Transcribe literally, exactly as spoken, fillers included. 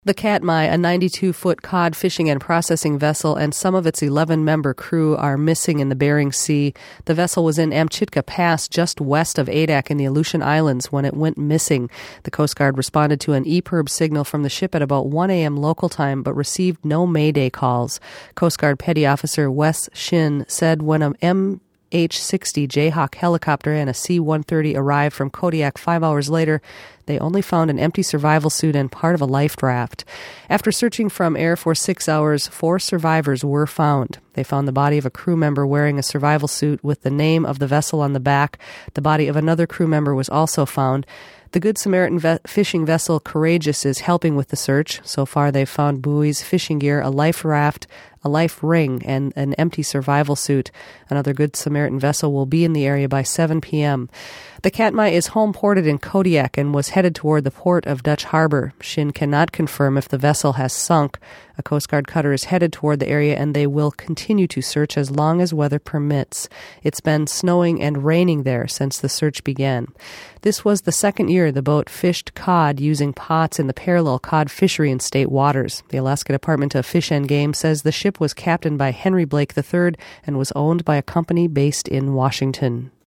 The Katmai, a ninety-two-foot cod fishing and processing vessel, and some of its eleven-member crew are missing in the Bering Sea. The vessel was in Amchitka Pass, just west of Adak in the Aleutian Islands, when it went missing. The Coast Guard responded to an E P I R B signal from the ship at about one a.m. local time, but received no Mayday calls. Coast Guard Petty Officer Wes Shin said when a M H sixty Jayhawk helicopter and a C one thirty arrived from Kodiak five hours later, they only found an empty survival suit and part of a life raft. After searching from air for six hours, four survivors were found. They found the body of a crew member wearing a survival suit with the name of the vessel on the back. The body of another crew member was also found. The Good Samaritan ve- fishing vessel Courageous is helping with the search. So far, they've found buoys, fishing gear, a life raft, a life ring, and an empty survival suit. Another Good Samaritan vessel will be in the area by seven p.m. The Katmai is home ported in Kodiak and was headed toward the port of Dutch Harbor. Shin cannot confirm if the vessel has sunk. A Coast Guard cutter is headed toward the area, and they will continue to search as long as weather permits. It's been snowing and raining there since the search began. This was the second year the boat fished cod using pots in the parallel cod fishery in state waters. The Alaska Department of Fish and Game says the ship was captained by Henry Blake the third and was owned by a company based in Washington.